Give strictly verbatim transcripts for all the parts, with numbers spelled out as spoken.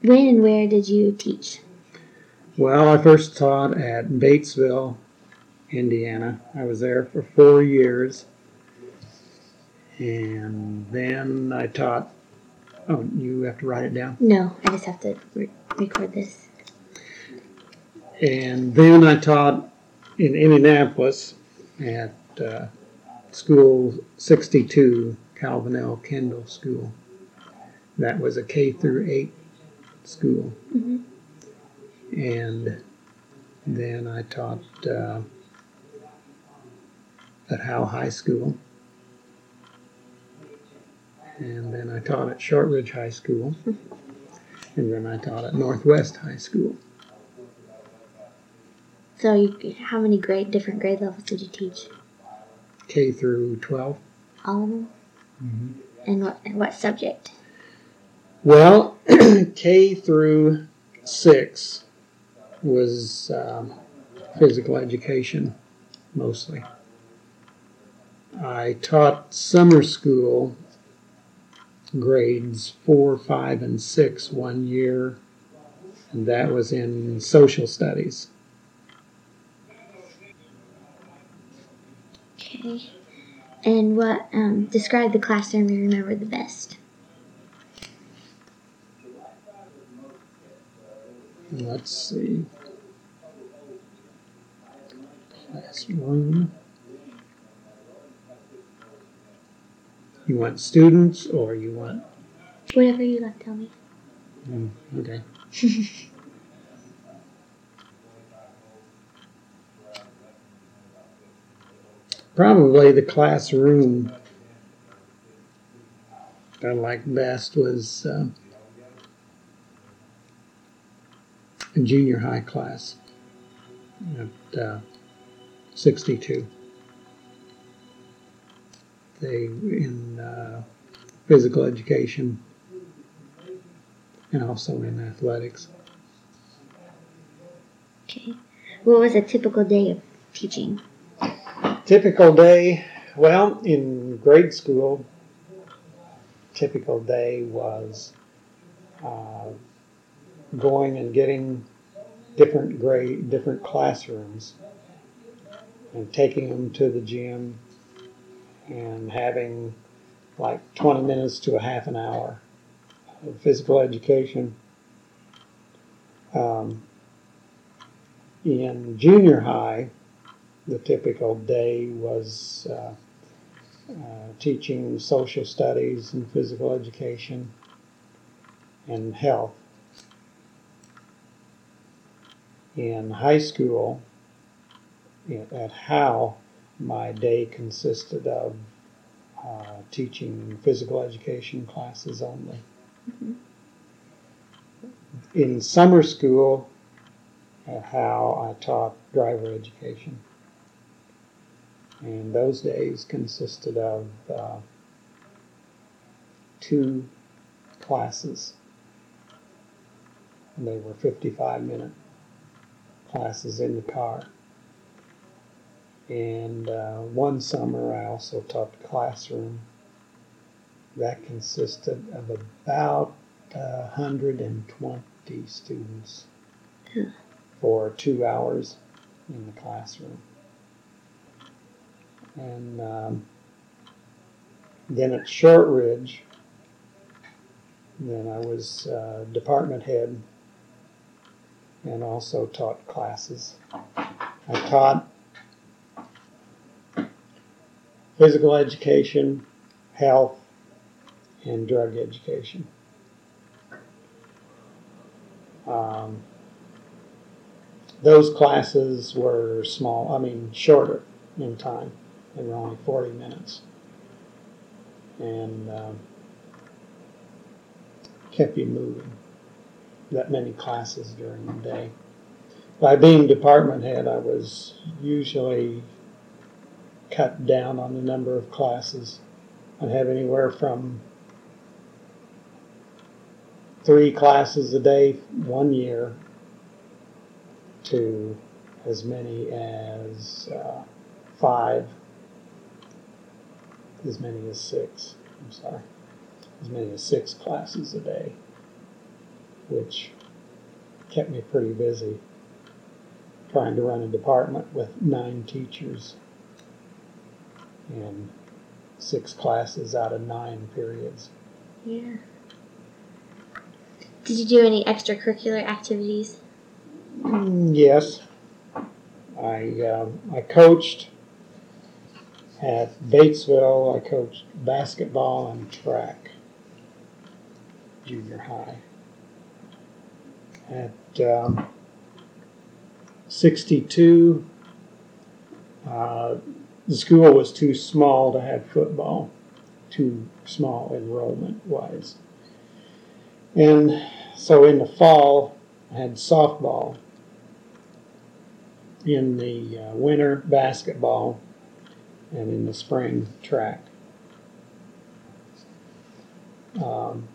When and where did you teach? Well, I first taught at Batesville, Indiana. I was there for four years. And then I taught, oh, you have to write it down? No, I just have to re- record this. And then I taught in Indianapolis at uh, School sixty-two, Calvin L. Kendall School. That was a K through eight school. Mm-hmm. And then I taught uh, at Howe High School. And then I taught at Shortridge High School. And then I taught at Northwest High School. So you, how many grade different grade levels did you teach? K through twelve. All of them? Mm-hmm. And what, what subject? Well, K through six was um, physical education, mostly. I taught summer school grades four, five, and six one year, and that was in social studies. Okay. And what, um, describe the classroom you remember the best? Let's see. Classroom. You want students or you want? Whatever you like, tell me. Mm, okay. Probably the classroom I liked best was uh, a junior high class at uh, sixty-two. They in uh, physical education and also in athletics. Okay. What was a typical day of teaching? Typical day, well, in grade school, typical day was uh, going and getting different grade, different classrooms and taking them to the gym and having like twenty minutes to a half an hour of physical education. Um, in junior high, the typical day was uh, uh, teaching social studies and physical education and health. In high school, at Howe, my day consisted of uh, teaching physical education classes only. Mm-hmm. In summer school at Howe, I taught driver education. And those days consisted of uh, two classes. And they were fifty-five minute classes in the car. And uh, one summer I also taught the classroom. That consisted of about uh, one hundred twenty students Hmm. for two hours in the classroom. And um, then at Shortridge, then I was uh, department head and also taught classes. I taught physical education, health, and drug education. Um, those classes were small, I mean shorter in time. They were only forty minutes. And um, kept you moving. That many classes during the day. By being department head, I was usually cut down on the number of classes. I'd have anywhere from three classes a day one year to as many as uh, five, as many as six, I'm sorry, as many as six classes a day. which kept me pretty busy trying to run a department with nine teachers and six classes out of nine periods. Yeah. Did you do any extracurricular activities? Mm, yes. I, uh, I coached at Batesville. I coached basketball and track, junior high. At um, sixty-two, uh, the school was too small to have football, too small enrollment-wise. And so in the fall, I had softball. In the uh, winter, basketball, and in the spring, track. Um,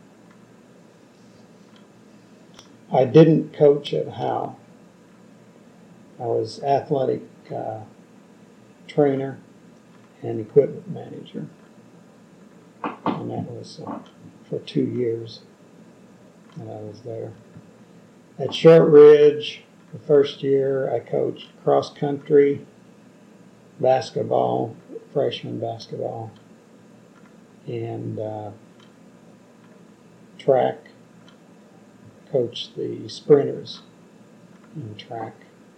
I didn't coach at Howe. I was athletic uh, trainer and equipment manager, and that was uh, for two years that I was there. At Short Ridge, the first year I coached cross country, basketball, freshman basketball, and uh, track. Coached the sprinters in track.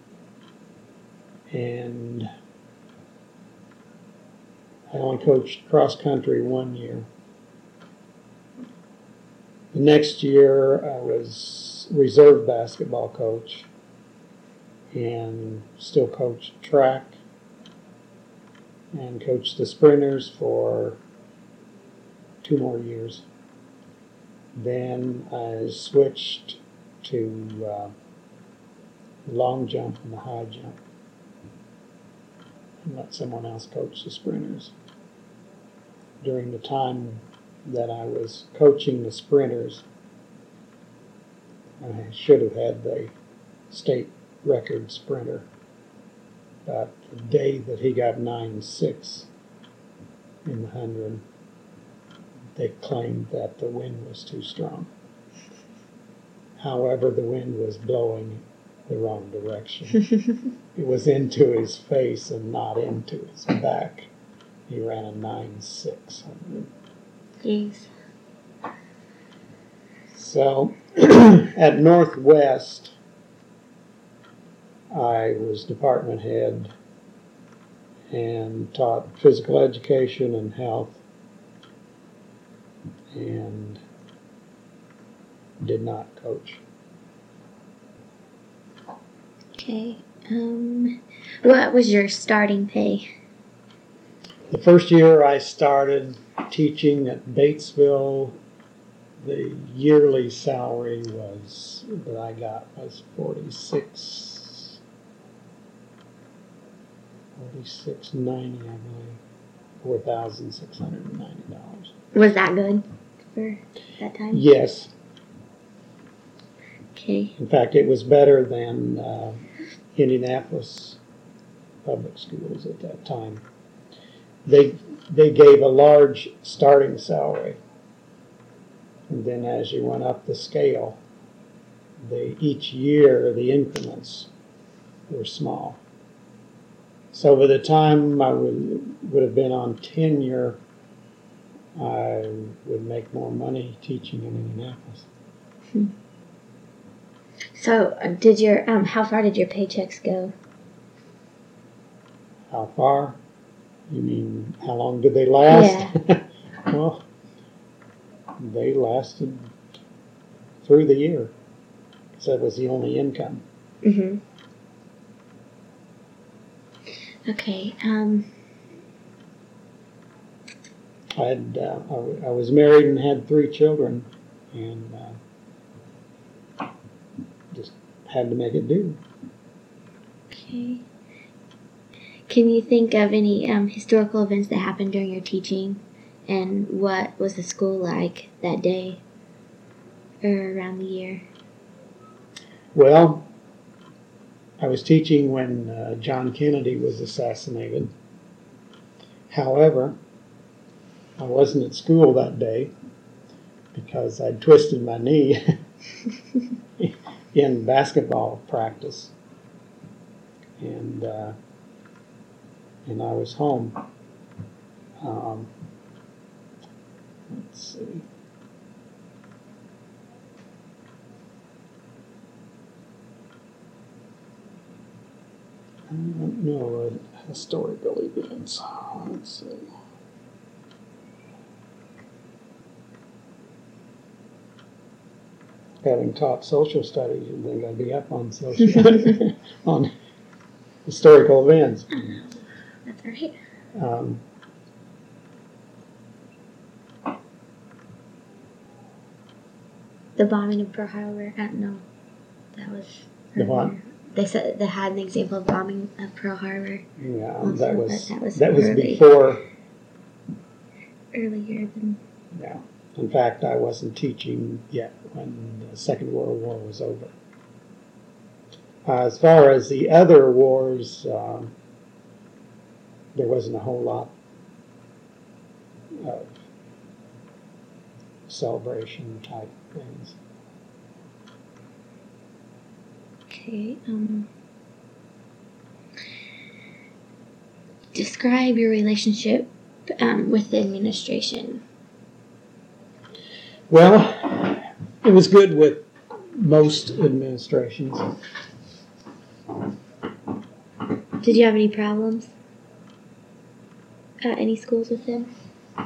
And I only coached cross country one year. The next year I was reserve basketball coach and still coached track and coached the sprinters for two more years. Then I switched to uh, long jump and the high jump and let someone else coach the sprinters. During the time that I was coaching the sprinters, I should have had the state record sprinter, but the day that he got nine six in the hundred, they claimed that the wind was too strong. However, the wind was blowing the wrong direction. It was into his face and not into his back. He ran a nine six hundred. Jeez. So at Northwest, I was department head and taught physical education and health, and did not coach. Okay. Um, what was your starting pay? The first year I started teaching at Batesville, the yearly salary was that I got was forty-six, forty-six ninety, I believe, four thousand six hundred and ninety dollars. Was that good for that time? Yes. Okay. In fact, it was better than uh, Indianapolis public schools at that time. They they gave a large starting salary, and then as you went up the scale, they each year the increments were small. So by the time I would would have been on tenure, I would make more money teaching in Indianapolis. Hmm. So, uh, did your um, how far did your paychecks go? How far? You mean how long did they last? Yeah. Well, they lasted through the year, because that was the only income. Mm-hmm. Okay. Um. I had uh, I, w- I was married and had three children, and uh, just had to make it do. Okay. Can you think of any um, historical events that happened during your teaching, and what was the school like that day or around the year? Well, I was teaching when uh, John Kennedy was assassinated. However, I wasn't at school that day because I'd twisted my knee in basketball practice, and uh, and I was home. Um, let's see. I don't know uh, historical events. Let's see. Having taught social studies, you'd think I'd be up on social on historical events. That's all right. Um, The bombing of Pearl Harbor. Uh, no, that was The what? earlier. They said they had an example of bombing of Pearl Harbor. yeah, Also, that but was that was that was early. before. Earlier than. Yeah. In fact, I wasn't teaching yet when the Second World War was over. Uh, as far as the other wars, um, there wasn't a whole lot of celebration type things. Okay. Um. Describe your relationship um, with the administration. Well, it was good with most administrations. Did you have any problems at any schools with them?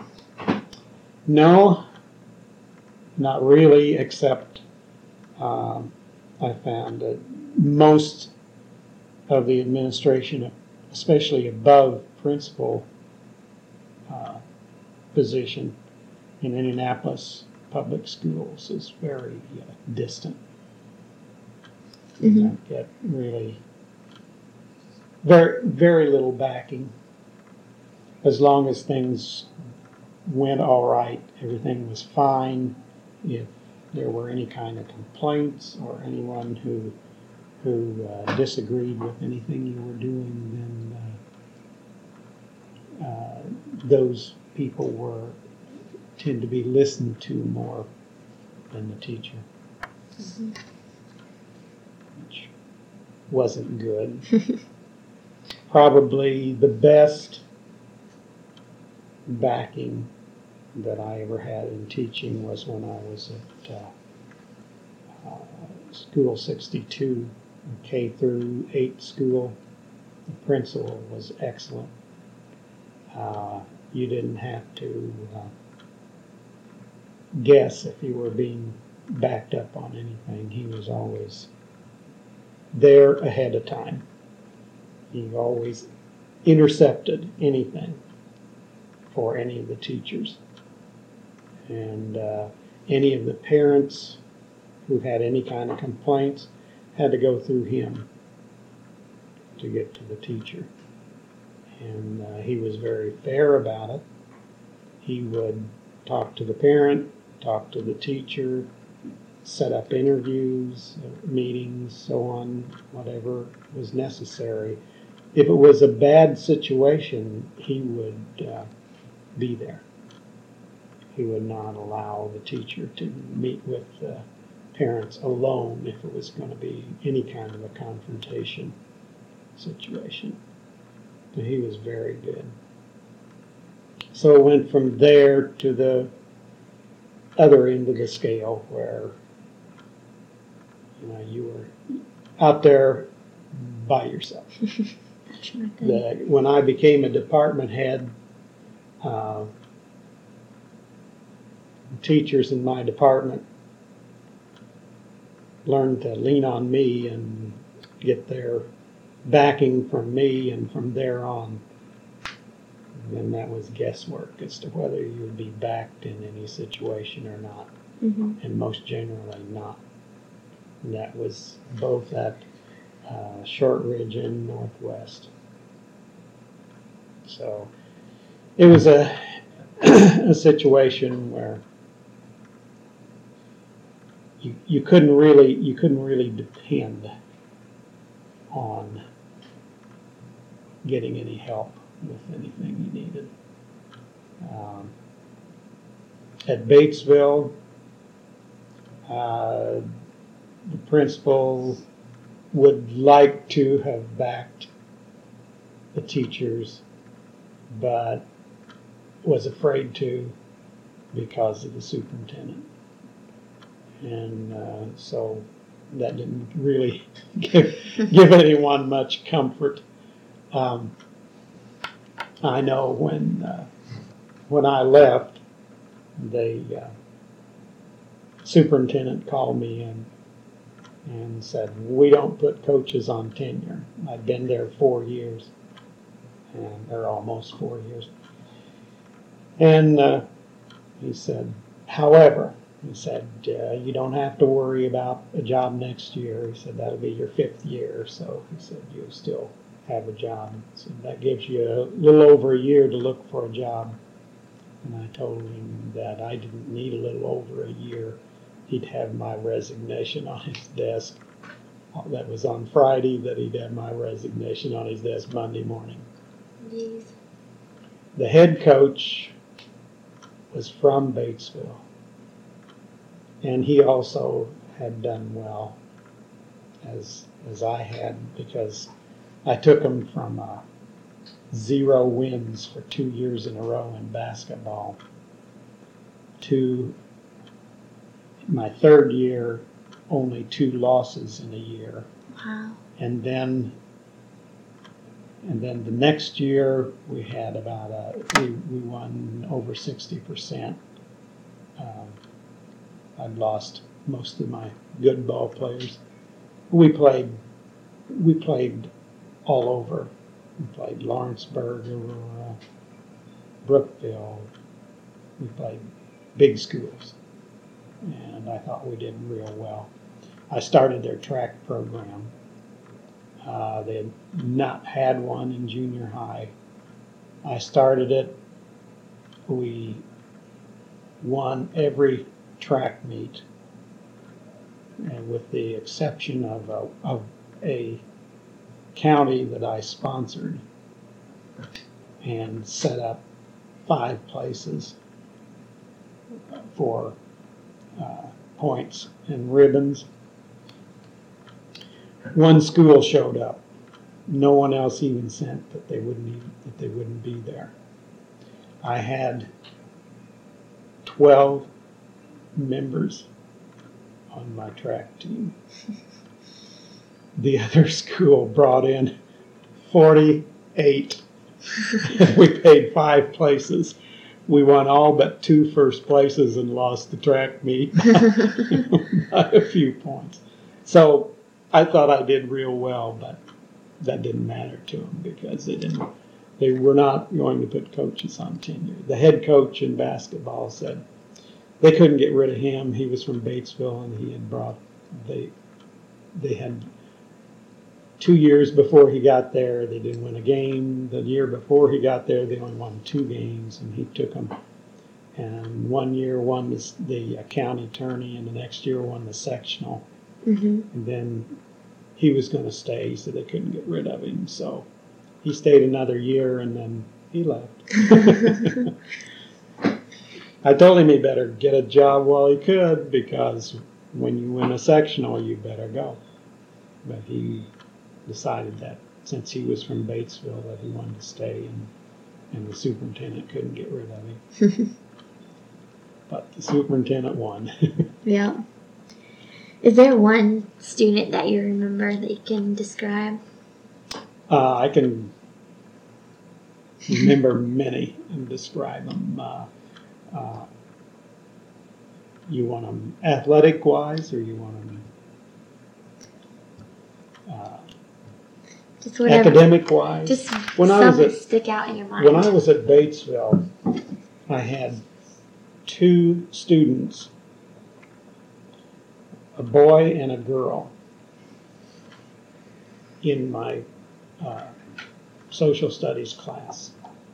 No, not really, except um, I found that most of the administration, especially above principal uh, position in Indianapolis public schools, is very uh, distant. You Mm-hmm. don't get really very very little backing. As long as things went all right, everything was fine. If there were any kind of complaints or anyone who who uh, disagreed with anything you were doing, then uh, uh, those people were tend to be listened to more than the teacher, Mm-hmm. which wasn't good. Probably the best backing that I ever had in teaching was when I was at uh, uh, School sixty-two, K through eight school. The principal was excellent. Uh, you didn't have to uh, guess if you were being backed up on anything. He was always there ahead of time. He always intercepted anything for any of the teachers. And uh, any of the parents who had any kind of complaints had to go through him to get to the teacher. And uh, he was very fair about it. He would talk to the parent, talk to the teacher, set up interviews, meetings, so on, whatever was necessary. If it was a bad situation, he would uh, be there. He would not allow the teacher to meet with the parents alone if it was going to be any kind of a confrontation situation. But he was very good. So it went from there to the other end of the scale where, you know, you were out there by yourself. That's my thing. The, when I became a department head, uh, teachers in my department learned to lean on me and get their backing from me, and from there on, then that was guesswork as to whether you would be backed in any situation or not, Mm-hmm. and most generally not. And that was both at uh, Shortridge and Northwest. So it was a a situation where you you couldn't really you couldn't really depend on getting any help with anything you needed. Um, at Batesville, Uh, the principal would like to have backed the teachers, but was afraid to because of the superintendent. And uh, so that didn't really give, give anyone much comfort. Um, I know when uh, when I left, the uh, superintendent called me in and said, "We don't put coaches on tenure." I'd been there four years, and or almost four years. And uh, he said, however, he said, uh, you don't have to worry about a job next year. He said, that'll be your fifth year. So he said, you'll still have a job. So that gives you a little over a year to look for a job. And I told him that I didn't need a little over a year. He'd have my resignation on his desk. That was on Friday, that he'd have my resignation on his desk Monday morning. Jeez. The head coach was from Batesville, and he also had done well as as I had, because I took him from uh, zero wins for two years in a row in basketball to my third year only two losses in a year. Wow. And then And then the next year we had about a, we, we won over sixty percent. Um, I'd lost most of my good ball players. We played, we played all over. We played Lawrenceburg, Aurora, Brookville. We played big schools, and I thought we did real well. I started their track program. Uh, they had not had one in junior high. I started it. We won every track meet, and with the exception of a, of a county that I sponsored and set up five places for uh, points and ribbons. One school showed up. No one else even sent that they wouldn't even, that they wouldn't be there. I had twelve members on my track team. The other school brought in forty-eight. We paid five places. We won all but two first places and lost the track meet by a few points. So I thought I did real well, but that didn't matter to them because they didn't. They were not going to put coaches on tenure. The head coach in basketball said they couldn't get rid of him. He was from Batesville, and he had brought they they had two years before he got there. They didn't win a game. The year before he got there, they only won two games, and he took them. And one year won the, the county tourney, and the next year won the sectional. Mm-hmm. And then he was going to stay, so they couldn't get rid of him. So he stayed another year, and then he left. I told him he better get a job while he could, because when you win a sectional, you better go. But he decided that since he was from Batesville that he wanted to stay, and, and the superintendent couldn't get rid of him. But the superintendent won. Yeah. Is there one student that you remember that you can describe? Uh, I can remember many and describe them. Uh, uh, you want them athletic-wise, or you want them uh, Just whatever. academic-wise? Just when I was something at, stick out in your mind. When I was at Batesville, I had two students, a boy and a girl, in my uh, social studies class.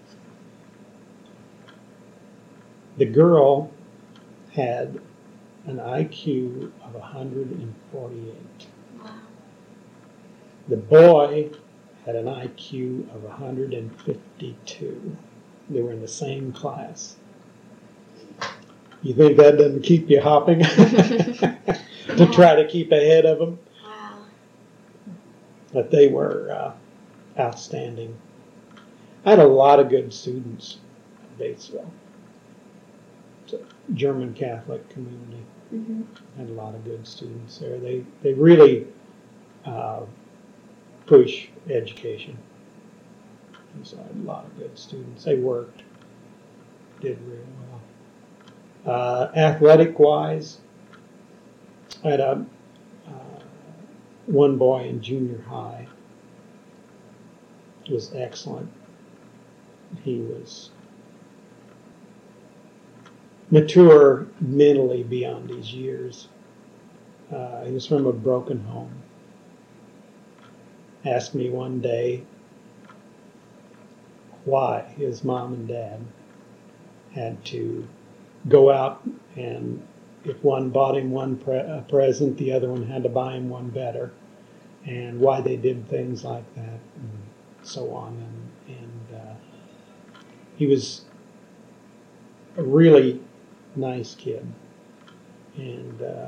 The girl had an I Q of one hundred forty-eight. Wow. The boy had an I Q of one hundred fifty-two. They were in the same class. You think that doesn't keep you hopping to Yeah. try to keep ahead of them? Wow. But they were uh, outstanding. I had a lot of good students at Batesville. It's a German Catholic community. Mm-hmm. Had a lot of good students there. They they really uh, push education. And so I had a lot of good students. They worked, did really well. Uh, athletic wise, I had a uh, one boy in junior high. Was excellent. He was mature mentally beyond his years. Uh, he was from a broken home. Asked me one day why his mom and dad had to go out, and if one bought him one pre- a present, the other one had to buy him one better, and why they did things like that, and so on. And, and uh, he was a really nice kid, and uh,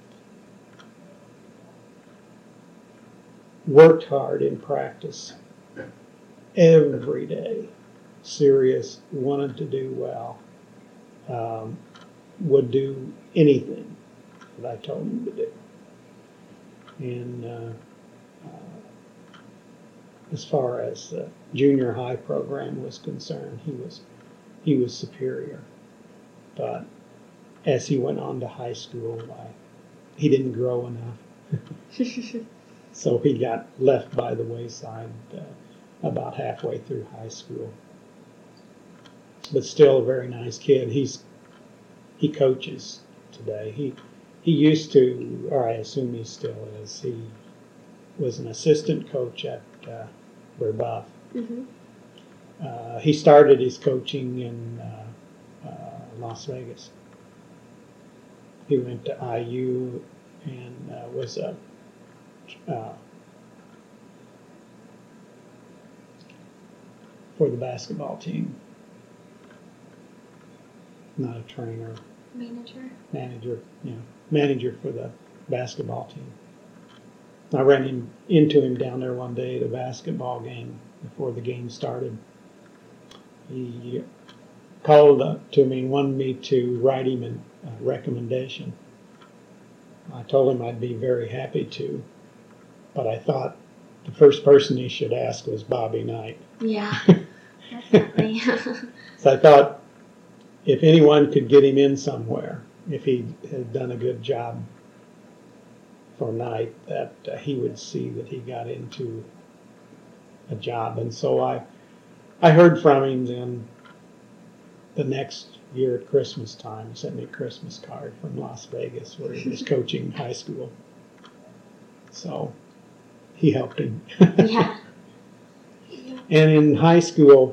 worked hard in practice every day. Serious, wanted to do well, um, would do anything that I told him to do. And uh, uh, as far as the junior high program was concerned, he was he was superior. But as he went on to high school, I, he didn't grow enough. So he got left by the wayside uh, about halfway through high school. But still a very nice kid. He's he coaches today. He he used to, or I assume he still is. He was an assistant coach at uh, Brebeuf. Mm-hmm. Uh, he started his coaching in uh, uh, Las Vegas. He went to I U and uh, was a uh, for the basketball team. Not a trainer. Manager. Manager, yeah, manager for the basketball team. I ran him, into him down there one day at a basketball game before the game started. He called up to me and wanted me to write him a recommendation. I told him I'd be very happy to, but I thought the first person he should ask was Bobby Knight. Yeah, definitely. So I thought if anyone could get him in somewhere, if he had done a good job for Knight, that uh, he would see that he got into a job. And so I, I heard from him then the next year at Christmas time. He sent me a Christmas card from Las Vegas where he was coaching high school. So he helped him. Yeah. And in high school,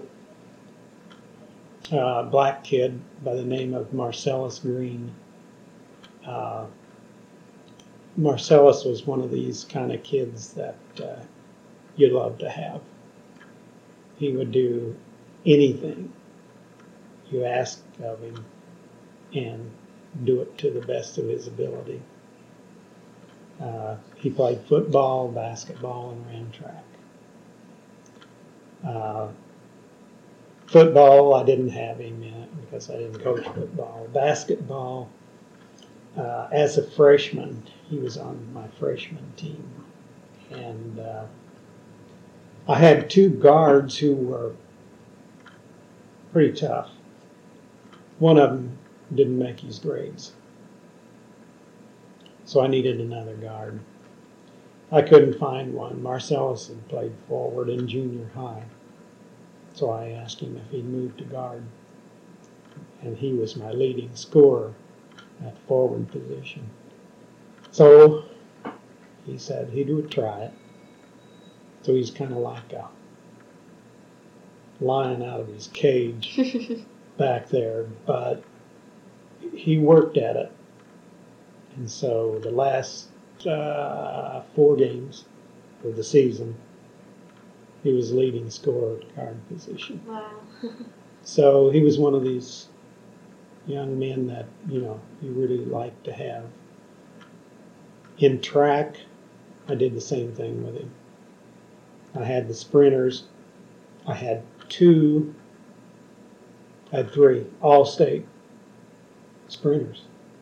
a black kid by the name of Marcellus Green. Uh, Marcellus was one of these kind of kids that uh, you love to have. He would do anything you asked of him and do it to the best of his ability. Uh, he played football, basketball, and ran track. Uh, football, I didn't have him in it because I didn't coach football. Basketball, uh, as a freshman, he was on my freshman team. And uh, I had two guards who were pretty tough. One of them didn't make his grades, so I needed another guard. I couldn't find one. Marcellus had played forward in junior high, so I asked him if he'd move to guard, and he was my leading scorer at forward position. So he said he would try it. So he's kind of like a lion out of his cage back there, but he worked at it. And so the last uh, four games of the season, he was leading scorer at guard position. Wow. So he was one of these young men that, you know, you really like to have. In track, I did the same thing with him. I had the sprinters. I had two, I had three all-state sprinters.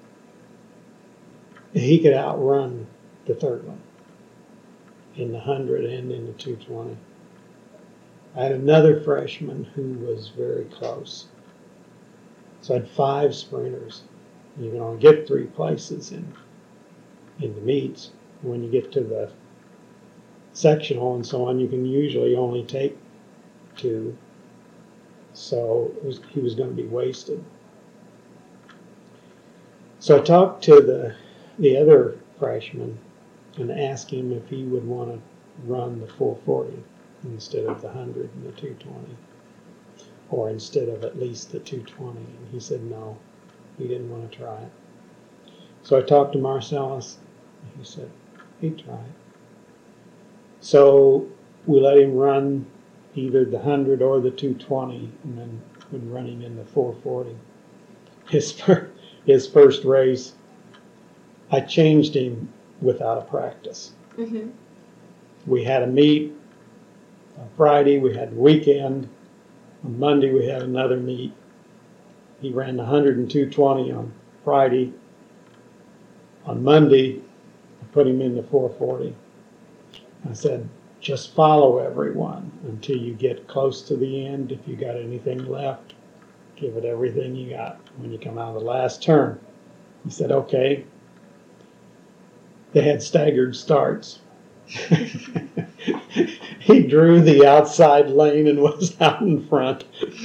He could outrun the third one in the one hundred and in the two twenty. I had another freshman who was very close. So I had five sprinters. You can only get three places in, in the meets. When you get to the sectional and so on, you can usually only take two. So it was, he was going to be wasted. So I talked to the, the other freshman and asked him if he would want to run the four forty instead of the one hundred and the two twenty, or instead of at least the two twenty. And he said no, he didn't want to try it. So I talked to Marcellus, and he said he'd try it. So we let him run either the one hundred or the two twenty, and then would run him in the four forty. His first, his first race, I changed him without a practice. Mm-hmm. We had a meet on Friday, we had the weekend. On Monday, we had another meet. He ran the one hundred and two twenty on Friday. On Monday, I put him in the four forty. I said, just follow everyone until you get close to the end. If you got anything left, give it everything you got when you come out of the last turn. He said, okay. They had staggered starts. He drew the outside lane and was out in front.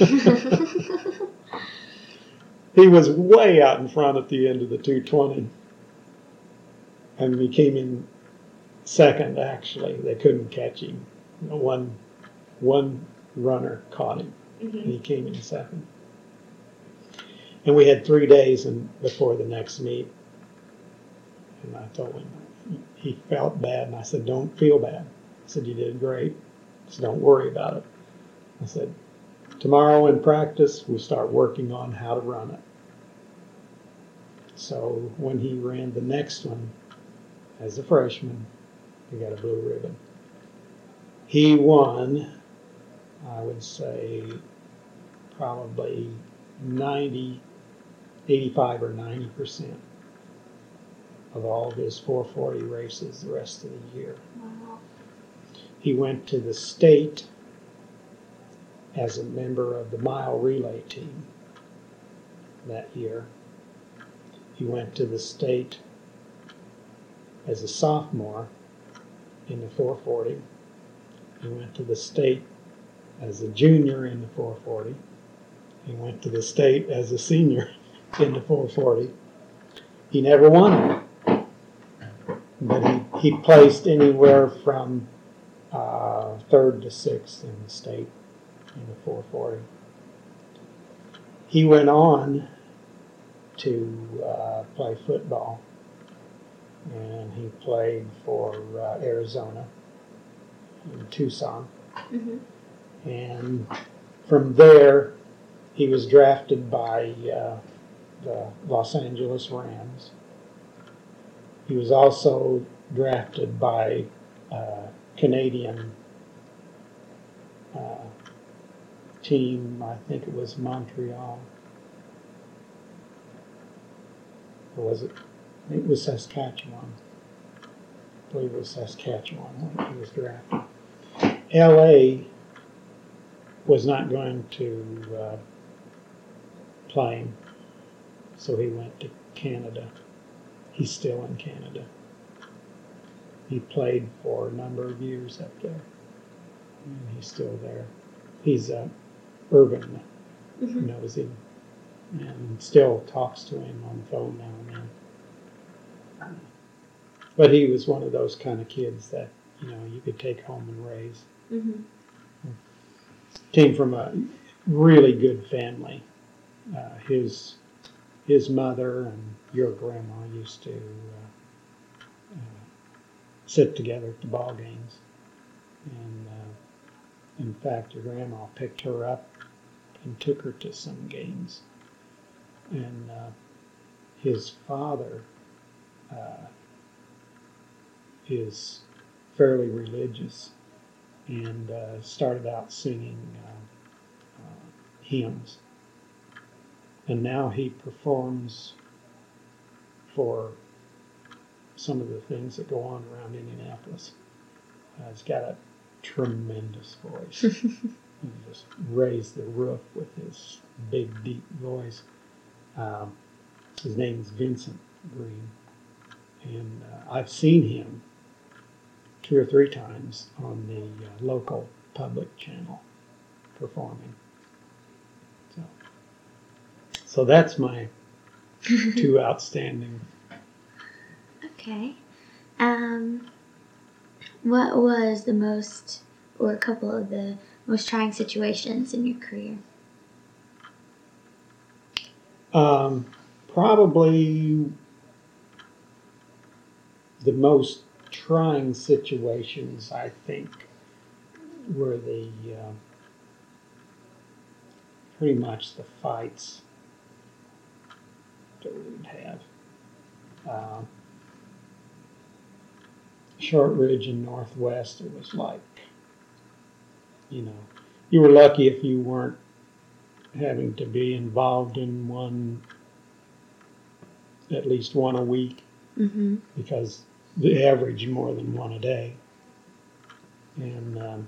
He was way out in front at the end of the two twenty. And he came in second, actually. They couldn't catch him. One, one runner caught him, mm-hmm. and he came in second. And we had three days in, before the next meet. And I told him, he felt bad, and I said, don't feel bad. I said, you did great, so don't worry about it. I said, tomorrow in practice, we'll start working on how to run it. So when he ran the next one, as a freshman, he got a blue ribbon. He won, I would say, probably ninety, eighty-five or ninety percent of all of his four forty races the rest of the year. Wow. He went to the state as a member of the mile relay team that year. He went to the state as a sophomore in the four forty. He went to the state as a junior in the four forty. He went to the state as a senior in the four forty. He never won it, but he, he placed anywhere from uh, third to sixth in the state in the four forty. He went on to uh, play football, and he played for uh, Arizona in Tucson. Mm-hmm. And from there, he was drafted by uh, the Los Angeles Rams. He was also drafted by a Canadian uh, team, I think it was Montreal. Or was it? I think it was Saskatchewan. I believe it was Saskatchewan when he was drafted. L A was not going to uh, play him, so he went to Canada. He's still in Canada. He played for a number of years up there, and he's still there. He's uh, Urban mm-hmm. knows him, and still talks to him on the phone now and then. But he was one of those kind of kids that, you know, you could take home and raise. Mm-hmm. Came from a really good family. Uh, his his mother and your grandma used to uh, uh, sit together at the ball games, and uh, in fact, your grandma picked her up and took her to some games. and uh, his father uh, is fairly religious and uh, started out singing uh, uh, hymns. And now he performs for some of the things that go on around Indianapolis. Uh, he's got a tremendous voice. He just raised the roof with his big, deep voice. Um, his name is Vincent Green, and uh, I've seen him two or three times on the uh, local public channel performing. So, so that's my two outstanding. Okay. Um, what was the most, or a couple of the most trying situations in your career? Um, probably the most trying situations, I think, were the uh, pretty much the fights that we would have. Uh, Shortridge and Northwest, it was like, you know, you were lucky if you weren't having to be involved in one, at least one a week, Mm-hmm. because the average more than one a day. And um,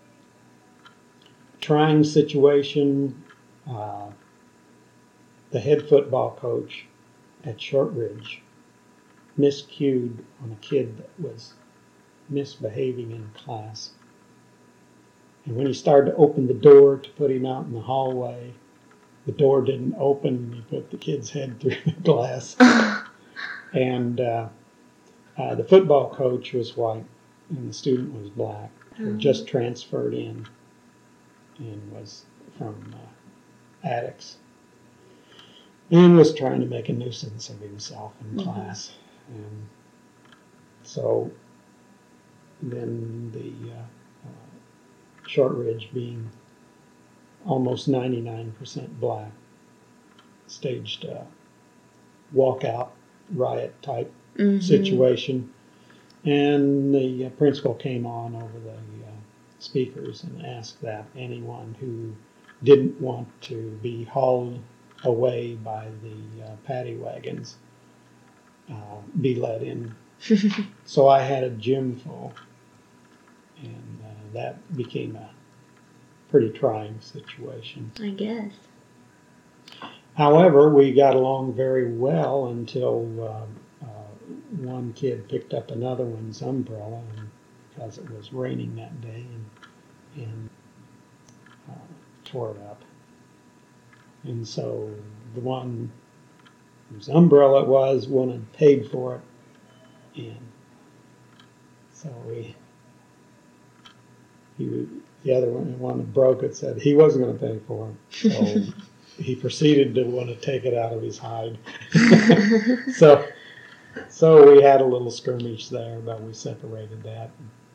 trying situation, uh, the head football coach at Shortridge miscued on a kid that was misbehaving in class. And when he started to open the door to put him out in the hallway, the door didn't open and he put the kid's head through the glass. And uh, uh, the football coach was white and the student was black. Mm-hmm. Had just transferred in and was from uh, Attucks. And was trying to make a nuisance of himself in mm-hmm. class. And so then the uh, uh, Shortridge, being almost ninety-nine percent black, staged a walkout riot type mm-hmm. situation. And the uh, principal came on over the uh, speakers and asked that anyone who didn't want to be hauled away by the uh, paddy wagons uh, be let in. So I had a gym full, and uh, that became a pretty trying situation. I guess. However, we got along very well until uh, uh, one kid picked up another one's umbrella, and because it was raining that day, and, and uh, tore it up. And so the one whose umbrella it was wanted paid for it, and so we, he, the other one, the one that broke it, said he wasn't going to pay for it. So he proceeded to want to take it out of his hide. so, so we had a little skirmish there, but we separated that.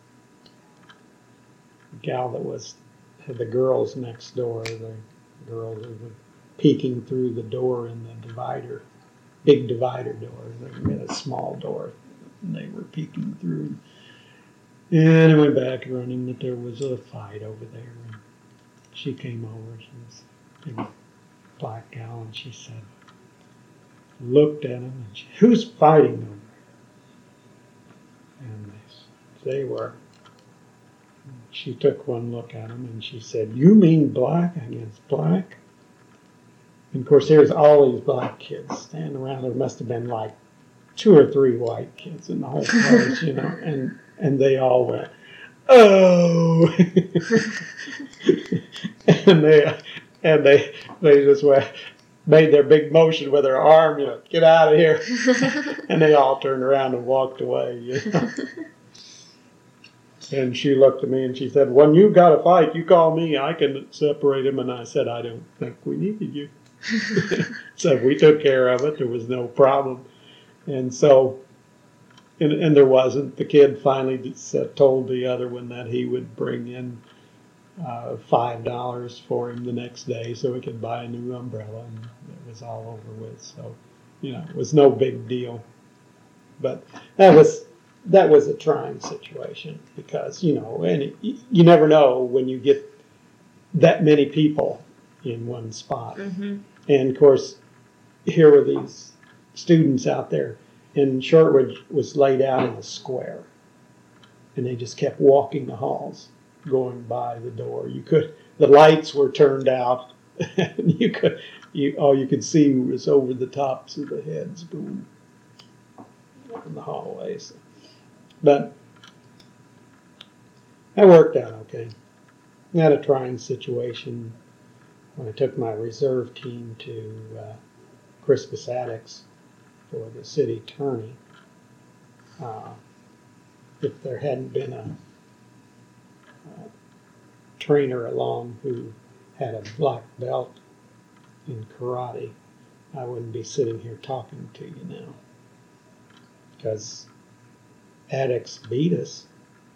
The gal that was had the girls next door, the girls who were peeking through the door in the divider, big divider door. They had a small door, and they were peeking through. And I went back running that there was a fight over there. And she came over. She was a big black gal, and she said, looked at him, and she, who's fighting over there? And they, they were. She took one look at him, and she said, you mean black against black? And of course, there's all these black kids standing around. There must have been like two or three white kids in the whole place, you know, and, and they all went, oh! and they and they they just went, made their big motion with their arm, you know, get out of here. And they all turned around and walked away, you know. And she looked at me and she said, when you got a fight, you call me, I can separate him. And I said, I don't think we needed you. So we took care of it. There was no problem. And so, and, and there wasn't. The kid finally said, told the other one that he would bring in uh, five dollars for him the next day so he could buy a new umbrella, and it was all over with. So, you know, it was no big deal. But that was that was a trying situation because, you know, and it, you never know when you get that many people in one spot. Mm-hmm. And of course, here were these students out there, and Shortridge was laid out in a square, and they just kept walking the halls, going by the door. You could, the lights were turned out, and you could, you all you could see was over the tops of the heads going in the hallways. But that worked out okay. I had a trying situation when I took my reserve team to uh, Crispus Attucks for the city attorney. Uh, if there hadn't been a, a trainer along who had a black belt in karate, I wouldn't be sitting here talking to you now. Because Attucks beat us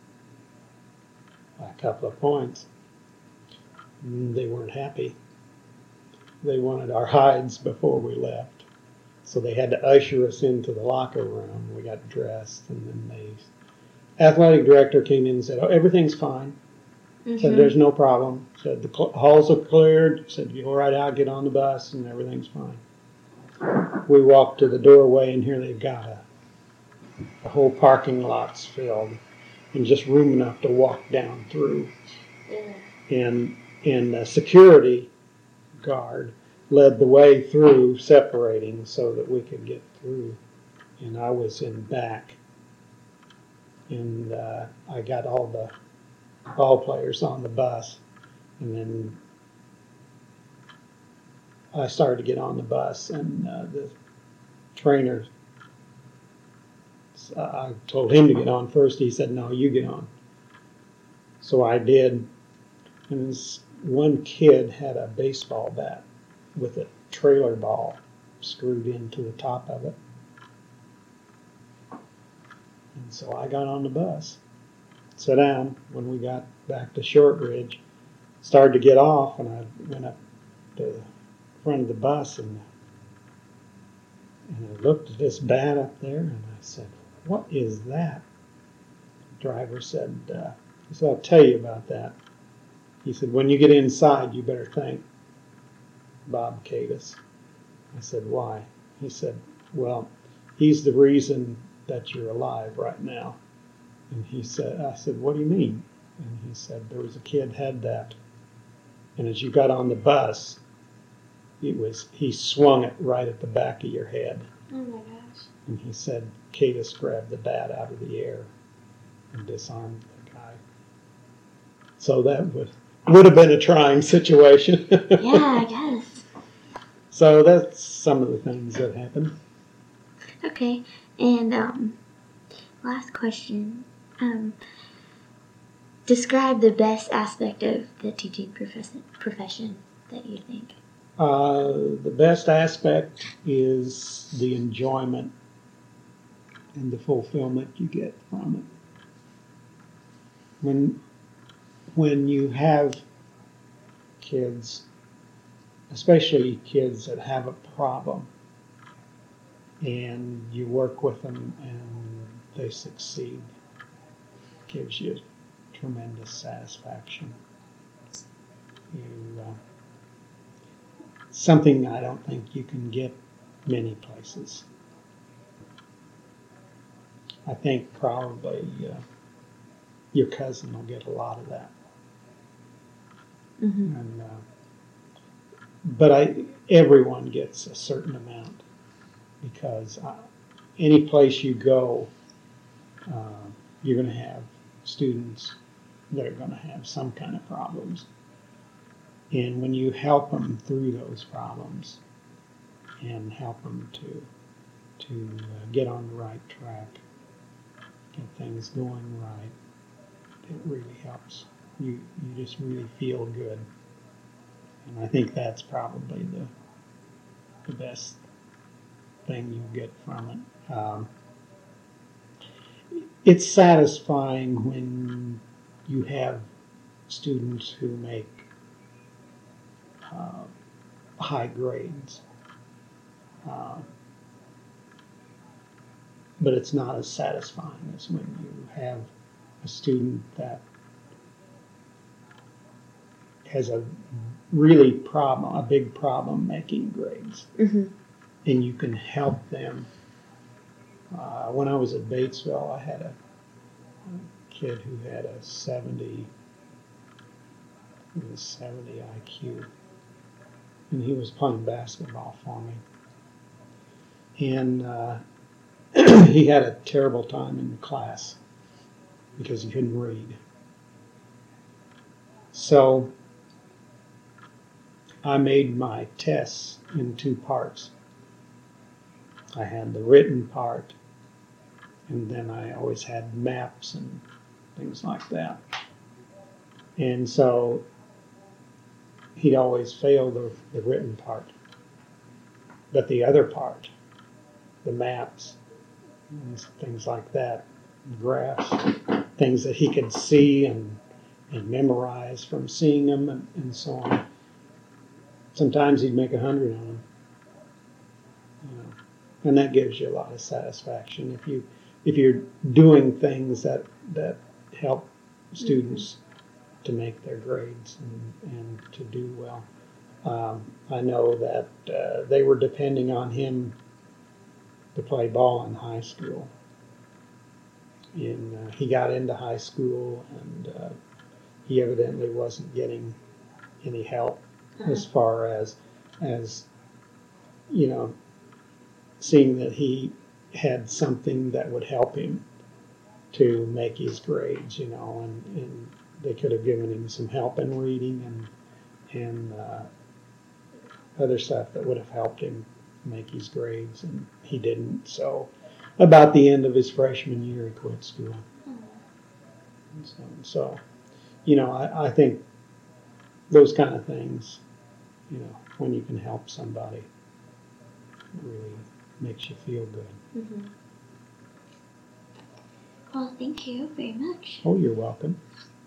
by a couple of points. They weren't happy. They wanted our hides before we left. So they had to usher us into the locker room. We got dressed, and then the athletic director came in and said, "Oh, everything's fine." Mm-hmm. Said, "There's no problem." Said, "The cl- halls are cleared." Said, "You go right out, get on the bus, and everything's fine." We walked to the doorway, and here they've got a, a whole parking lot's filled, and just room enough to walk down through. Yeah. And and the security guard led the way through, separating so that we could get through. And I was in back, and uh, I got all the ball players on the bus, and then I started to get on the bus, and uh, the trainer, uh, I told him to get on first. He said, "No, you get on." So I did, and this one kid had a baseball bat with a trailer ball screwed into the top of it. And so I got on the bus, sat down. When we got back to Shortridge, started to get off, and I went up to the front of the bus, and, and I looked at this bat up there, and I said, "What is that?" The driver said, uh, he said, "I'll tell you about that." He said, "When you get inside, you better thank Bob Cadis." I said, "Why?" He said, "Well, he's the reason that you're alive right now." And he said, I said, "What do you mean?" And he said, "There was a kid had that, and as you got on the bus, it was he swung it right at the back of your head." Oh my gosh. And he said, Cadis grabbed the bat out of the air and disarmed the guy. So that would would have been a trying situation. Yeah, I guess. So that's some of the things that happened. Okay, and um, last question. Um, describe the best aspect of the teaching profession, profession that you think. Uh, the best aspect is the enjoyment and the fulfillment you get from it. When, when you have kids, especially kids that have a problem, and you work with them and they succeed, it gives you tremendous satisfaction. You, uh, something I don't think you can get many places. I think probably uh, your cousin will get a lot of that. Mm-hmm. And, uh, but I, everyone gets a certain amount, because uh, any place you go, uh, you're going to have students that are going to have some kind of problems. And when you help them through those problems and help them to to uh, get on the right track, get things going right, it really helps. You you just really feel good. And I think that's probably the the best thing you get from it. Um, it's satisfying when you have students who make uh, high grades. Uh, but it's not as satisfying as when you have a student that has a really problem, a big problem making grades, Mm-hmm. and you can help them. Uh, when I was at Batesville, I had a, a kid who had a seventy, he was seventy I Q, and he was playing basketball for me, and uh, he had a terrible time in class because he couldn't read. So I made my tests in two parts. I had the written part, and then I always had maps and things like that. And so he'd always fail the, the written part. But the other part, the maps, and things like that, graphs, things that he could see and, and memorize from seeing them and, and so on. Sometimes he'd make a hundred on them. You know, and that gives you a lot of satisfaction if you if you're doing things that that help students mm-hmm. to make their grades and, and to do well. Um, I know that uh, they were depending on him to play ball in high school. And uh, he got into high school, and uh, he evidently wasn't getting any help uh-huh. as far as as you know, seeing that he had something that would help him to make his grades, you know, and, and they could have given him some help in reading and and uh, other stuff that would have helped him make his grades, and he didn't. So about the end of his freshman year, he quit school. And so, so, you know, I, I think those kind of things, you know, when you can help somebody, really makes you feel good. Mm-hmm. Well, thank you very much. Oh, you're welcome.